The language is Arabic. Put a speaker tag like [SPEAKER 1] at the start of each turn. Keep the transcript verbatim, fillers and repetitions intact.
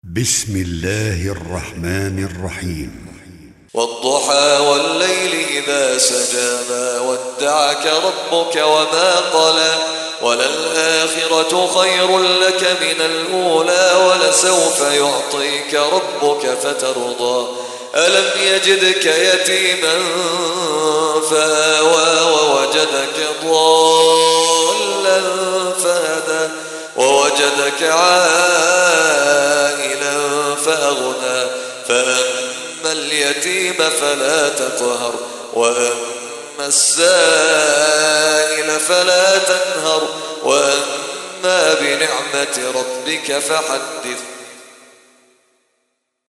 [SPEAKER 1] بسم الله الرحمن الرحيم.
[SPEAKER 2] والضحى والليل إذا سجى ما ودعك ربك وما قلى وللآخرة خير لك من الأولى ولسوف يعطيك ربك فترضى ألم يجدك يتيما فآوى ووجدك ضالا فهدى ووجدك عائلا فأغنى فأما اليتيم فلا تقهر وأما السائل فلا تنهر وأما بنعمة ربك فحدث